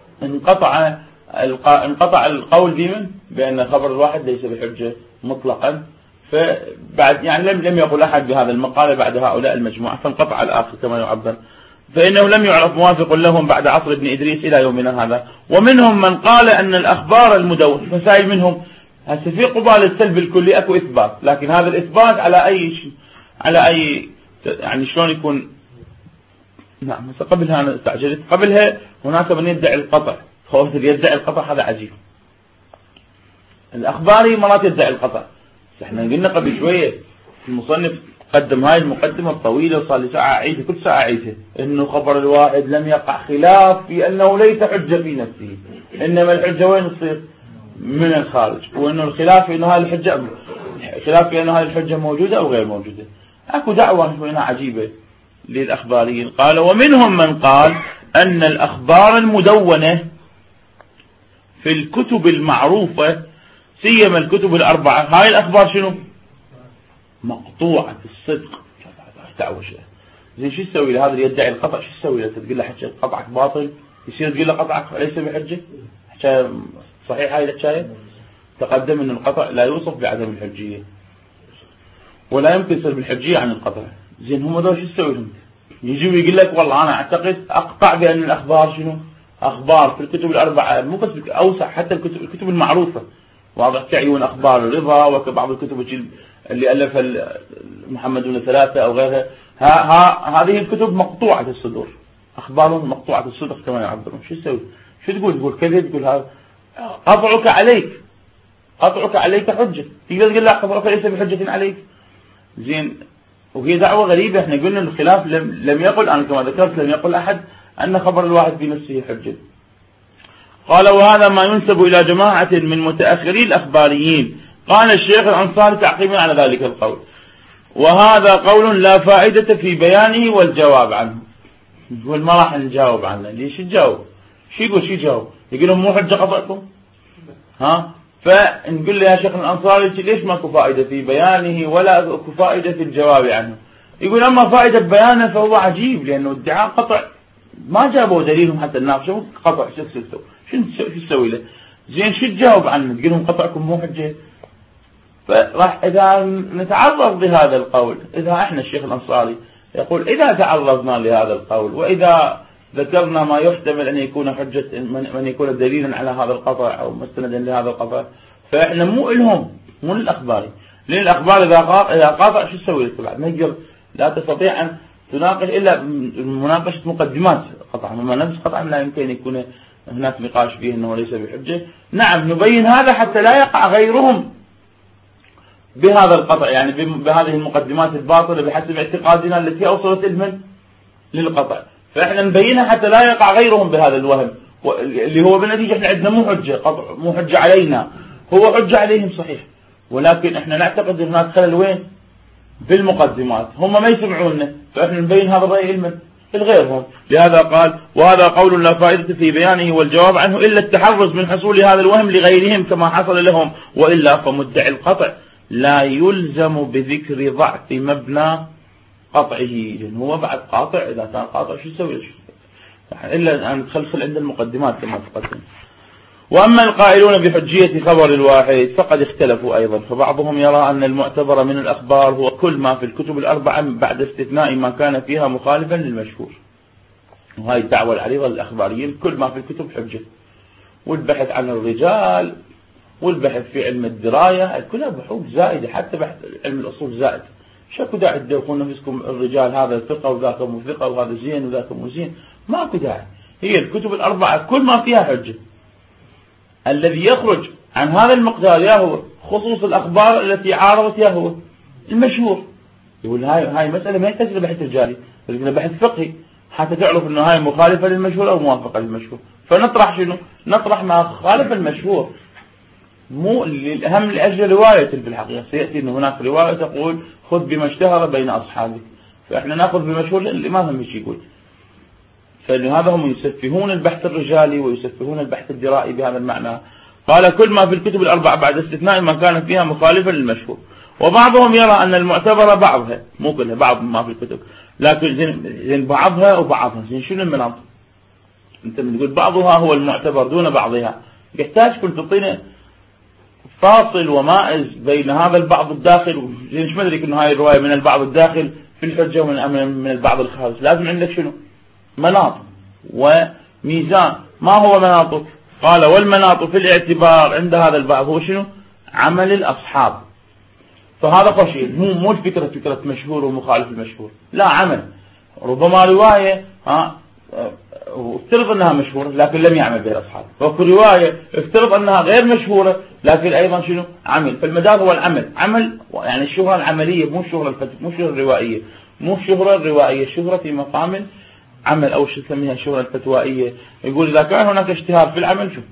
انقطع القول بمن بأن خبر الواحد ليس بحجة مطلقا. فبعد يعني لم يقل أحد بهذا المقالة بعد هؤلاء المجموعة، فانقطع الآخر كما يعبر. فإنه لم يعرف موافق لهم بعد عصر ابن إدريس إلى يومنا هذا. ومنهم من قال أن الأخبار المدونة فسائل منهم. هسه في قبال السلب الكلي أكو إثبات، لكن هذا الإثبات على أي يعني شلون يكون؟ نعم قبلها أنا استعجلت. قبلها هناك من يدعي القطع. هو يدعي القطع هذا عجيب. الأخباري مرات يدعي القطع. احنا قلنا قبل شوية المصنف قدم هاي المقدمة الطويلة وصار لي ساعة أعيدها، كل ساعة أعيدها، إنه خبر الواحد لم يقع خلاف في أنه ليس حجة في نفسه، إنما الحجة وين تصير؟ من الخارج. وإنه الخلاف في أنه هاي الحجة خلاف في أنه هاي الحجة موجودة أو غير موجودة. أكو دعوة هنا عجيبة للأخباريين. قال ومنهم من قال أن الأخبار المدونة في الكتب المعروفة سيما الكتب الأربعة، هاي الأخبار شنو؟ مقطوعة الصدق. زين شو تسوي له هذا اللي يدعي القطع؟ شو تسوي له؟ تقول له حكي قطعك باطل، يصير تقول له قطعك ليس بحجة؟ حكاية صحيح هاي الحكاية؟ تقدم أن القطع لا يوصف بعدم الحجية ولا يمكن سلب الحجية عن القطع. زين هم ذول شو تسوي لهم؟ يجي ويقول لك والله أنا أعتقد أقطع بأن الأخبار شنو؟ أخبار في الكتب الأربعة، مو بس أوسع، حتى الكتب المعروفة واضح كعيون أخبار الرضا وكبعض الكتب اللي ألفها محمد بن ثلاثة أو غيرها، هذه الكتب مقطوعة الصدور، أخبار مقطوعة الصدق كما يعبرون. شو تسوي؟ شو تقول كذب؟ تقول هذا قطعك عليك حجة، تقدر تقول لا قطعك ليس بحجة عليك. زين وهي دعوة غريبة. احنا قلنا الخلاف لم يقل، أنا كما ذكرت لم يقل أحد أن خبر الواحد بنفسه حجة. قال وهذا ما ينسب إلى جماعة من متأخري الأخباريين. قال الشيخ الأنصاري تعقيبا على ذلك القول وهذا قول لا فائدة في بيانه والجواب عنه. يقول ما راح نجاوب عنه. ليش تجاوب؟ شو يقول؟ شو يجاوب؟ يقولون مو حجة قطعكم؟ فنقول له يا شيخ الأنصاري ليش ماكو فائدة في بيانه ولا اكو فائدة في الجواب عنه؟ يقول أما فائدة بيانه فهو عجيب، لأنه ادعاء قطع ما جابوا دليلهم حتى الناقشوا قطع. شو تسوي له؟ زين شو تجاوب عنه؟ تقول لهم قطعكم مو حجة؟ فراح إذا نتعرض لهذا القول، إذا احنا الشيخ الأنصاري يقول إذا تعرضنا لهذا القول وإذا ذكرنا ما يحتمل أن يكون حجة، من يكون دليلا على هذا القطع أو مستندا لهذا القطع، فإحنا مو إلهم، مو للأخباري. لأن الأخبار إذا قاطع شو تسوي لك بعد؟ ما يقدر، لا تستطيع أن تناقش إلا مناقشة مقدمات قطع، أما نفس قطع لا يمكن يكون هناك نقاش فيه أنه ليس بحجة. نعم نبين هذا حتى لا يقع غيرهم بهذا القطع، يعني بهذه المقدمات الباطلة بحسب اعتقادنا التي أوصلت المن للقطع، فإحنا نبينها حتى لا يقع غيرهم بهذا الوهم اللي هو بالنتيجة احنا عندنا مو حجة قطع، مو حجة علينا، هو حجة عليهم صحيح، ولكن احنا نعتقد ان هناك خلل وين؟ بالمقدمات، هم ما يسمعوننا، فاحنا نبين هذا الرأي المن لغيرهم. لهذا قال وهذا قول لا فائدة في بيانه والجواب عنه إلا التحرز من حصول هذا الوهم لغيرهم كما حصل لهم، وإلا فمدعي القطع لا يلزم بذكر ضعف مبنى قطعه، لأن هو بعد قاطع. إذا كان قاطع شو يسوي؟ يعني إلا أن تخلخل عند المقدمات كما تقدم. وأما القائلون بحجية خبر الواحد فقد اختلفوا أيضا، فبعضهم يرى أن المعتبر من الأخبار هو كل ما في الكتب الأربعة بعد استثناء ما كان فيها مخالفا للمشهور، وهي الدعوة العريضة للأخباريين، كل ما في الكتب حجة، والبحث عن الرجال والبحث في علم الدراية كلها بحوث زائدة، حتى بحث علم الأصول زائد. شكو داعي تدوقون نفسكم الرجال هذا ثقة وذاك مو ثقة وهذا زين وذاك مو زين، ماكو داعي. هي الكتب الأربعة كل ما فيها حجة. الذي يخرج عن هذا المقدار يا هو خصوص الأخبار التي عارضت يا هو المشهور. يقول هاي مسألة ما يحتاج بحث رجالي، ولكن بحث فقهي حتى تعرف أنه هاي مخالفة للمشهور أو موافقة للمشهور، فنطرح شنو؟ نطرح ما خالف المشهور، مو الأهم لأجل رواية. في الحقيقة سيأتي أن هناك رواية تقول خذ بما اشتهر بين أصحابك، فإحنا نأخذ بمشهور اللي ما هم يقول. فلهذا هم يسفهون البحث الرجالي ويسفهون البحث الدرائي بهذا المعنى. قال كل ما في الكتب الأربعة بعد استثناء ما كان فيها مخالفا للمشهور. وبعضهم يرى أن المعتبر بعضها، مو كلها، بعض ما في الكتب، لكن زين بعضها وبعضها. زين شنو المناط؟ أنت بتقول بعضها هو المعتبر دون بعضها، يحتاج كنت تعطينا فاصل ومائز بين هذا البعض الداخل. زين ايش مدري انه هاي الرواية من البعض الداخل في الحجة ومن البعض الخارج، لازم عندك شنو؟ مناط وميزان. ما هو مناطك؟ قال والمناط في الاعتبار عند هذا البعض هو شنو؟ عمل الأصحاب. فهذا خشي، مو فكرة مشهور ومخالف المشهور، لا، عمل. ربما رواية افترض انها مشهورة لكن لم يعمل بها الأصحاب، وفي رواية افترض انها غير مشهورة لكن ايضا شنو؟ عمل. فالمدار هو العمل، عمل يعني الشهرة العملية، مو الشهرة مو الشهرة الروائية، مو الشهرة الروائية، الشهرة في مقام عمل، او شو نسميها الشهرة الفتوائية. يقول اذا كان هناك اشتهار في العمل شو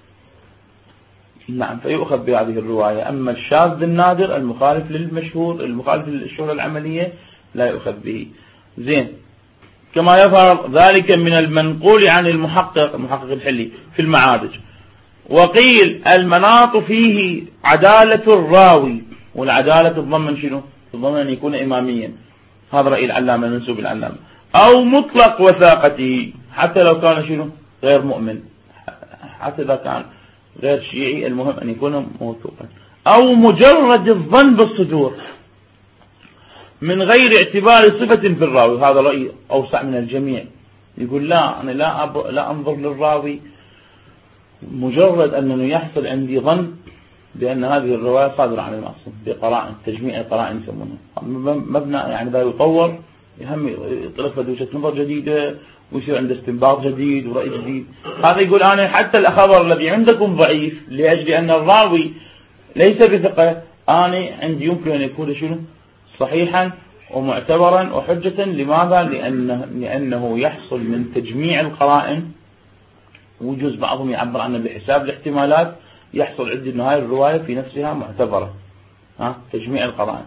نعم فيؤخذ بهذه الرواية. اما الشاذ النادر المخالف للمشهور، المخالف للشهرة العملية لا يؤخذ به. زين. كما يظهر ذلك من المنقول عن المحقق الحلي في المعارج. وقيل المناط فيه عدالة الراوي، والعدالة تضمن شنو؟ تضمن أن يكون إماميا، هذا رأي العلامة المنسوب العلامة، أو مطلق وثاقته، حتى لو كان شنو؟ غير مؤمن، حتى إذا كان غير شيعي، المهم أن يكون موثوقا. أو مجرد الظن بالصدور من غير اعتبار صفة في الراوي، هذا رأي أوسع من الجميع، يقول لا، أنا لا أنظر للراوي، مجرد أنه يحصل عندي ظن بأن هذه الرواية صادرة عن المعصوم بقرائن، تجميع القرائن يسمونها، مبنى يعني ذا يطور، يهم يطلق وجهة نظر جديدة ويصير عنده استنباط جديد ورأي جديد. هذا يقول أنا حتى الخبر الذي عندكم ضعيف لأجل أن الراوي ليس بثقة، أنا عندي يمكن أن يكون شنو؟ صحيحا ومعتبرا وحجة. لماذا؟ لأنه يحصل من تجميع القرائن، وجوز بعضهم يعبر عنه بحساب الاحتمالات، يحصل عندي أن هاي الرواية في نفسها معتبرة. تجميع القرائن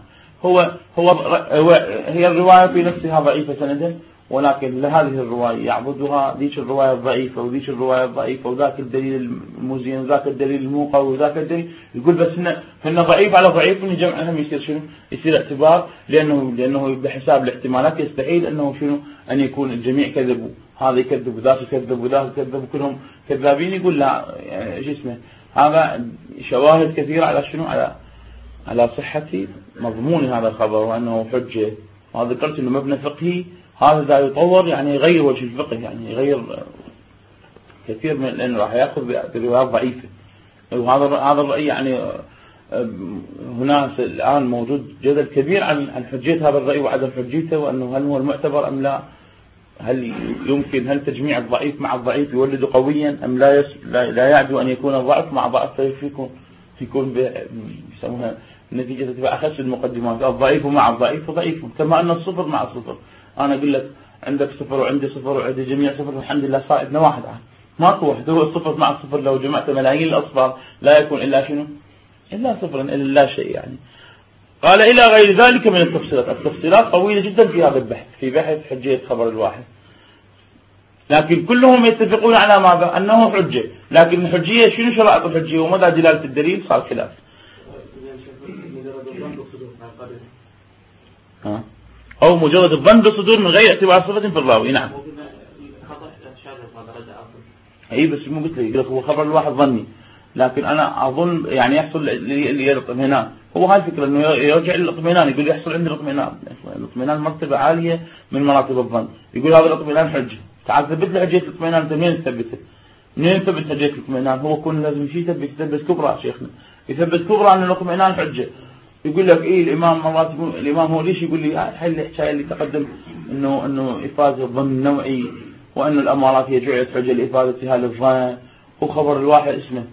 هي الرواية في نفسها ضعيفة سندا، ولكن لهذه الرواية يعبدها ذيك الرواية الضعيفة وذيك الرواية الضعيفة، وذاك الدليل المزين وذاك الدليل الموقع وذاك الدليل، يقول بس هن ضعيف على ضعيف، ونجمعهم يصير شنو؟ يصير اعتبار، لأنه بحساب الاحتمالات يستحيل أنه شنو؟ أن يكون الجميع كذبوا، هذا يكذب وذاك يكذب وذاك يكذب كلهم كذابين. يقول لا، ايش اسمه هذا؟ شواهد كثيرة على شنو؟ على صحة مضمون هذا الخبر وأنه حجة. وهذا ذكرت أنه مبنى فقهي، هذا ذا يطور يعني يغير وجه الفقه، يعني يغير كثير من، لأنه راح يأخذ بروايات ضعيفة. وهذا الرأي يعني هنا الآن موجود جدل كبير عن حجية هذا الرأي وعدم حجيته، وأنه هل هو المعتبر أم لا، هل تجميع الضعيف مع الضعيف يولد قويا أم لا يعدو أن يكون الضعف مع ضعف، فيكون يسمونها النتيجة تبقى أخس المقدمات، الضعيف مع الضعيف ضعيف، كما أن الصفر مع الصفر. أنا أقول لك عندك صفر وعندي صفر وعندي جميع صفر، والحمد لله صائدنا واحد، ماكو واحد، هو الصفر مع الصفر لو جمعت ملايين الأصفار لا يكون إلا شنو؟ إلا صفر، إلا لا شيء يعني. قال إلى غير ذلك من التفصيلات طويلة جدا في هذا البحث، في بحث حجية خبر الواحد، لكن كلهم يتفقون على ماذا؟ أنه حجة. لكن الحجية شنو شرائط الحجية ومدى دلالة الدليل؟ صار خلاف. أو مجرد الظن بالصدور من غير اعتبار صفة في الراوي. نعم. أي بس مو قلت لي هو خبر الواحد ظني، لكن أنا أظن يعني يحصل لي الاطمئنان، هو هاي الفكرة إنه يرجع للاطمئنان، يقول يحصل عندي الاطمئنان. الاطمئنان مرتبة عالية من مراتب الظن، يقول هذا الاطمئنان حجة. تعال ثبت لي حجية الاطمئنان، أنت منين تثبته؟ منين تثبت حجية الاطمئنان؟ هو كون لازم شيء يثبت كبرى، شيخنا يثبت كبرى أن الاطمئنان حجة. يقول لك إيه الإمام مرات يقول الإمام هو ليش يقول لي حل الحكاية اللي تقدم إنه إفادة الظن النوعي، وأن الأمارات هي جعلت حجة لإفادة هذا الظن، وخبر الواحد اسمه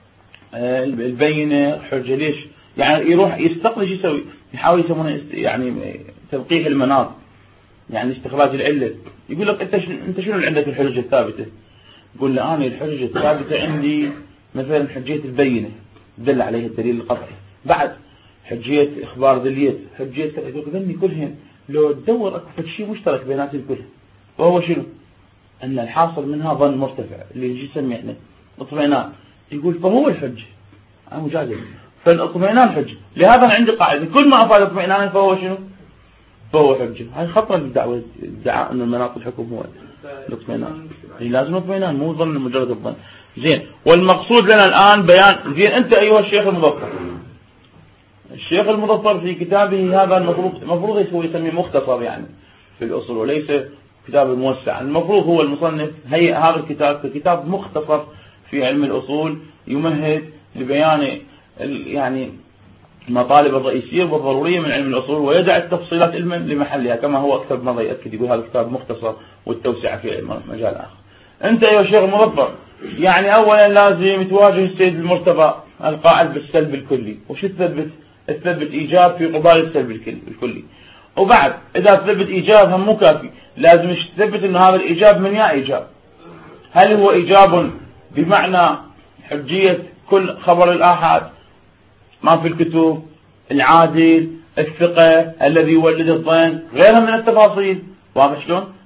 البينة حجة. ليش؟ يعني يروح يستقل شو يسوي؟ يحاول يسمونه يعني تلقيح المناط، يعني استخراج العلة. يقول لك أنت شنو اللي عندك الحجة الثابتة؟ يقول له أنا الحجة الثابتة عندي مثلا حجية البينة دل عليها الدليل القطعي، بعد حجية إخبار ذليت، حجية ذني كلهم لو تدور أكو شيء مشترك بيناتهم كلهم، وهو شنو؟ أن الحاصل منها ظن مرتفع اللي يجي يسمينا اطمئنان. يقول فهو الحجة مجازة، فالاطمئنان حجة. لهذا أنا عندي قاعدة كل ما أفعل اطمئنان فهو شنو؟ فهو حجة. هاي خطرة الدعوة، ادعاء أن المناط الحكم هو الاطمئنان، لازم اطمئنان مو ظن مجرد الظن. زين، والمقصود لنا الآن بيان. زين، أنت أيها الشيخ المظفر، الشيخ المظفر في كتابه هذا المفروض يسميه مختصر يعني في الأصول، وليس كتاب موسع. المفروض هو المصنف هيئ هذا الكتاب ككتاب مختصر في علم الأصول، يمهد لبيان يعني المطالب الرئيسية والضرورية من علم الأصول، ويدع التفصيلات علما لمحلها، كما هو أكثر مرة يأكد يقول هذا الكتاب مختصر والتوسعة في مجال آخر. أنت يا شيخ المظفر يعني أولا لازم تواجه السيد المرتضى القائل بالسلب الكلي، وش تثبت إيجاب في قبال السلب الكلي، وبعد إذا تثبت إيجاب هم مو كافي، لازم تثبت أن هذا الإيجاب من يا إيجاب، هل هو إيجاب بمعنى حجية كل خبر الآحاد ما في الكتب، العادل، الثقة الذي يولد الظن، غيرها من التفاصيل، واضح شلون؟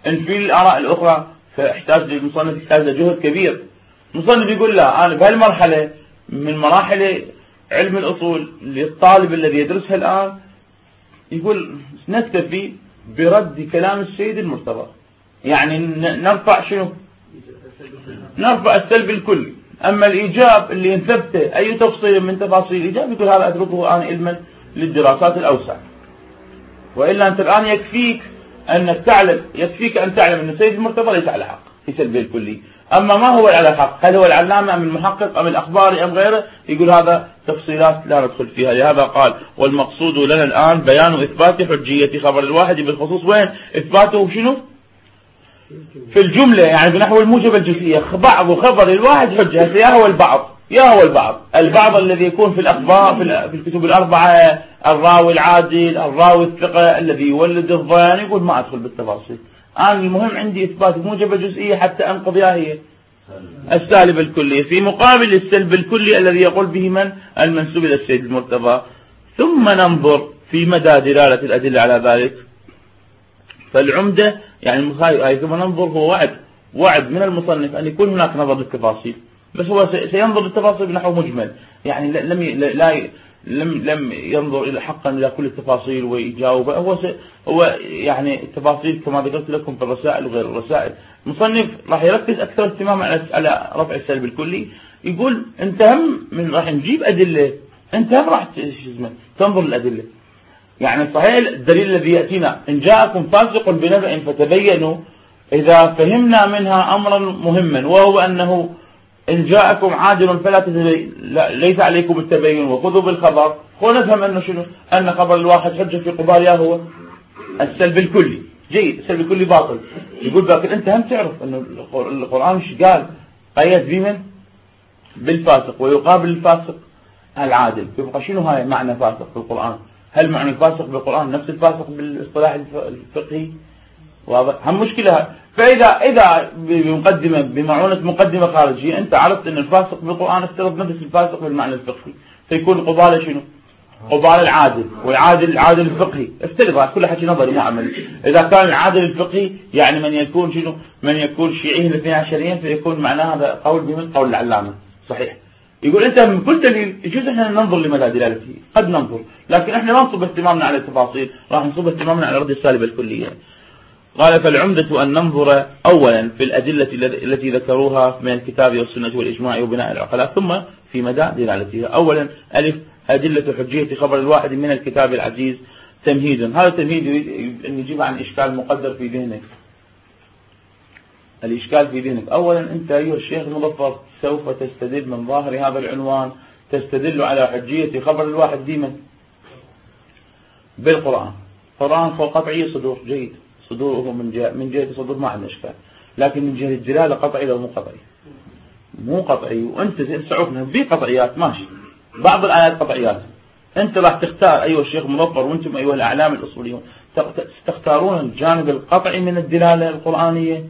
إن في الآراء الأخرى فاحتاج للمصنف يحتاج لجهد كبير. المصنف يقول لا، أنا بهالمرحلة من مراحل علم الأصول للطالب الذي يدرسها الآن يقول نكتفي برد كلام السيد المرتضى، يعني نرفع شنو؟ نرفع السلب الكلي. أما الإيجاب اللي ينثبته أي تفصيل من تفاصيل الإيجاب يقول هذا أتركه أنا علما للدراسات الأوسع. وإلا أنت الآن يكفيك أن تعلم أن السيد المرتضى ليس على حق في سلبه الكلي. أما ما هو على حق، هل هو العلامة أم المحقق أم الأخباري أم غيره، يقول هذا تفصيلات لا ندخل فيها. لهذا قال والمقصود لنا الآن بيان إثبات حجية خبر الواحد بالخصوص. وين إثباته؟ شنو؟ في الجملة، يعني بنحو الموجب الجزئية. بعض خبر الواحد حجة. يا هو البعض الذي يكون في الأخبار في الكتب الأربعة، الراوي العادل، الراوي الثقة الذي يولد الظن. يقول ما أدخل بالتفاصيل، أنا المهم عندي إثبات موجب الجزئية حتى أنقض هي السالب الكلي، في مقابل السلب الكلي الذي يقول به من؟ المنسوب إلى السيد المرتضى. ثم ننظر في مدى دلالة الأدلة على ذلك. فالعمدة يعني ثم ننظر هو وعد من المصنف أن يكون هناك نظر للتفاصيل، بس هو سينظر للتفاصيل بنحو مجمل، يعني لم ينظر إلى حقا إلى كل التفاصيل ويجاوب. هو يعني التفاصيل كما ذكرت لكم في الرسائل وغير الرسائل. المصنف راح يركز أكثر اهتماما على رفع السلب الكلي. يقول أنت هم من راح نجيب أدلة، أنت هم راح تنظر الأدلة. يعني صحيح الدليل الذي يأتينا إن جاءكم فاسق بنبأ فتبينوا، إذا فهمنا منها أمرا مهما وهو أنه إن جاءكم عادل فلا ليس عليكم التبين وخذوا بالخبر، ونفهم أنه شنو؟ أن خبر الواحد حجة في قبالها هو السلب الكلي. جيد، السلب الكلي باطل. يقول باكر أنت هم تعرف أن القرآن مش قال قيد بمن؟ بالفاسق، ويقابل الفاسق العادل. يبقى شنو هاي معنى فاسق في القرآن؟ هل معنى الفاسق بالقرآن نفس الفاسق بالاصطلاح الفقهي؟ واضح؟ هم مشكلة. فإذا بمعونة مقدمة خارجية أنت عرفت أن الفاسق بالقرآن افترض نفس الفاسق بالمعنى الفقهي، فيكون قبالة شنو؟ قبال العادل، العادل الفقهي. افترض كل حكي نظري مو عملي. إذا كان العادل الفقهي يعني من يكون شيعي الاثنين عشريين، فيكون معناه هذا قول بمن؟ قول العلامة. صحيح. يقول أنت من كل دليل يجوز احنا ننظر لمدى دلالته، قد ننظر، لكن احنا ما نصب اهتمامنا على التفاصيل، راح نصب اهتمامنا على رد السالبة الكلية. قال فالعمدة أن ننظر أولا في الأدلة التي ذكروها من الكتاب والسنة والإجماع وبناء العقلاء، ثم في مدى دلالتها. أولا ألف أدلة حجية خبر الواحد من الكتاب العزيز. تمهيد. هذا تمهيد أن يجيب عن إشكال مقدر في ذهنك. الإشكال في ذهنك أولا أنت أيها الشيخ المظفر سوف تستدل من ظاهر هذا العنوان، تستدل على حجية خبر الواحد ديما بالقرآن. القرآن قطعي صدور، جيد، صدوره من جهة صدور ما عندنا إشكال، لكن من جهة الدلالة قطعي لو مو قطعي وأنت تسعفنا بقطعيات ماشي. بعض الآيات قطعيات، أنت راح تختار أيها الشيخ مظفر وأنتم أيها الأعلام الأصوليون تختارون الجانب القطعي من الدلالة القرآنية.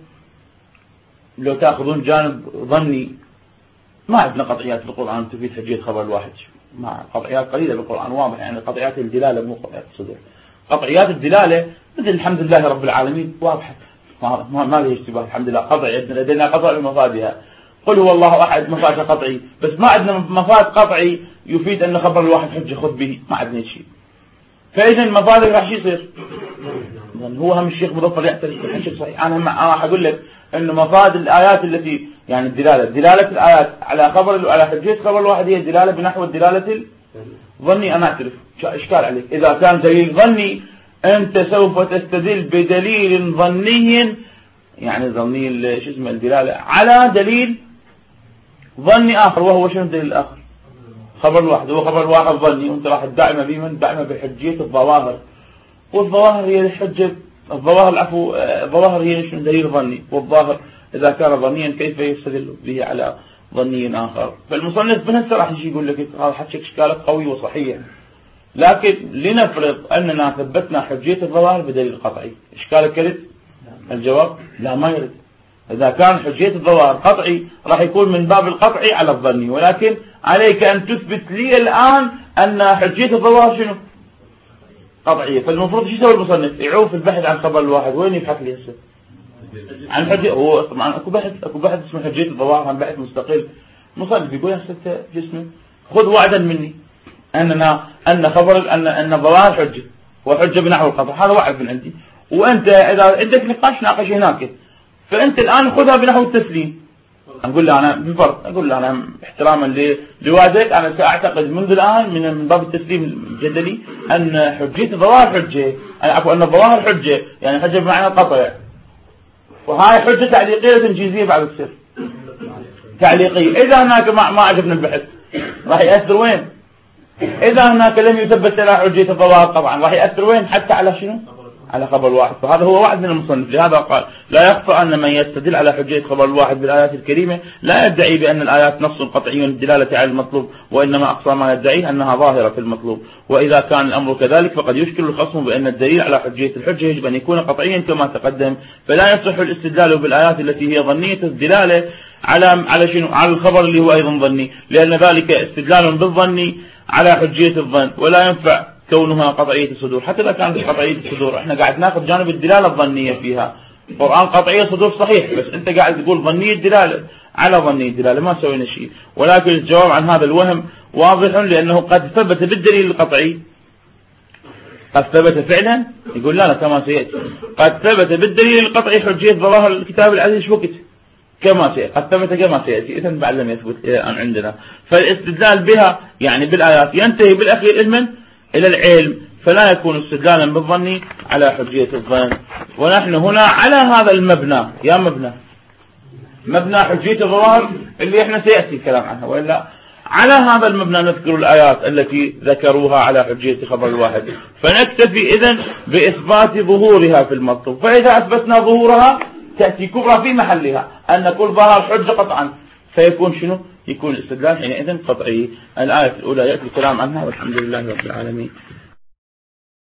لو تأخذون جانب ظني، ما عندنا قطعيات في القرآن تفيد حجية خبر الواحد، مع قطعيات قليلة بالقرآن واضح، يعني قطعيات الدلالة مو قطعيات الصدور. قطعيات الدلالة مثل الحمد لله رب العالمين واضحة، ما لها اشتباه. الحمد لله قطعي، لدينا قطع بمفادها. قل هو الله أحد مفاد قطعي، بس ما عندنا مفاد قطعي يفيد أن خبر الواحد حجة خذ به، ما عندنا شيء. فإذا المفاد راح يصير هو هم الشيخ مظفر يعترف بالحجة صحيح. أنا راح أقول لك أنه مفاد الآيات التي يعني دلالة الآيات على حجية خبر الواحد هي الدلالة بنحو الدلالة الظني. أنا أعترف إشكال عليك إذا كان دليل ظني، أنت سوف تستدل بدليل ظني، يعني ظني الدلالة على دليل ظني آخر، وهو شنو الدليل الآخر؟ خبر الواحد. هو خبر الواحد ظني، وأنت راح تدعم بمن؟ دعم بحجية الظواهر، والظواهر هي الحجة. الظواهر هي شنو؟ دليل ظني، والظاهر إذا كان ظنيا كيف يستدل به على ظني آخر؟ فالمصنف بنفسه راح يجي يقول لك هذا حكي إشكالك قوي وصحيح، لكن لنفرض أننا ثبتنا حجية الظواهر بدليل قطعي، إشكالك يرد؟ الجواب لا، ما يرد. إذا كان حجية الظواهر قطعي راح يكون من باب القطعي على الظني، ولكن عليك أن تثبت لي الآن أن حجية الظواهر شنو؟ قطعية. فالمفروض شو يسوي المصنف؟ يعوف البحث عن خبر الواحد. وين يبحث لي هسه؟ عن حجة. هو طبعا اكو بحث اسمه حجية الظواهر، عن بحث مستقل مصنف يقول هسه جسمه خذ وعدا مني ان خبر ان الظواهر حجة وحجة بنحو القطع، هذا وعد من عندي، وانت اذا عندك نقاش ناقش هناك، فانت الان خذها بنحو التسليم. اقول له انا بفرق، اقول له انا احتراما لوعدك انا ساعتقد منذ الان من باب التسليم الجدلي ان حجية الظواهر حجة، عفوا ان الظواهر حجة يعني حجة بمعنى القطع، وهاي حجة تعليقية تنجيزية بعد السر تعليقية. اذا هناك ما عجبنا البحث راح يأثر وين؟ اذا هناك لم يثبت لها حجية الظواهر طبعا راح يأثر وين؟ حتى على شنو؟ على خبر الواحد. فهذا هو وعد من المصنف. لهذا قال لا يخفى أن من يستدل على حجية خبر الواحد بالآيات الكريمة لا يدعي بأن الآيات نص قطعي للدلالة على المطلوب، وإنما أقصى ما يدعيه أنها ظاهرة في المطلوب. وإذا كان الأمر كذلك فقد يشكل الخصم بأن الدليل على حجية الحجة يجب أن يكون قطعيا كما تقدم، فلا يصح الاستدلال بالآيات التي هي ظنية الدلالة على شنو؟ على الخبر اللي هو أيضا ظني، لأن ذلك استدلال بالظني على حجية الظن، ولا ينفع كونها قطعية الصدور. حتى إذا كانت قطعية الصدور احنا قاعد ناخذ جانب الدلالة الظنية فيها. القرآن قطعية صدور صحيح، بس انت قاعد تقول ظنية الدلالة على ظنية الدلالة، ما سوينا شيء. ولكن الجواب عن هذا الوهم واضح، لأنه قد ثبت بالدليل القطعي، قد ثبت فعلا، يقول لا كما سيأتي، قد ثبت بالدليل القطعي حجية ظواهر الكتاب العزيز وقت كما سيأتي، قد ثبت كما سيأتي، إذن بعد لم يثبت الآن عندنا. فالاستدلال بها يعني بالآيات ينتهي بالأخير إلى العلم، فلا يكون استدلالا بالظن على حجية الظن. ونحن هنا على هذا المبنى، يا مبنى حجية الظواهر اللي احنا سيأتي الكلام عنها، وإلا على هذا المبنى نذكر الآيات التي ذكروها على حجية خبر الواحد، فنكتفي إذن بإثبات ظهورها في المطلوب. فإذا أثبتنا ظهورها تأتي كبرى في محلها أن كل ظاهر حجة قطعا، فيكون شنو؟ يكون الاستدلال حينئذ قطعي. الآية الأولى يأتي الكلام عنها، والحمد لله رب العالمين.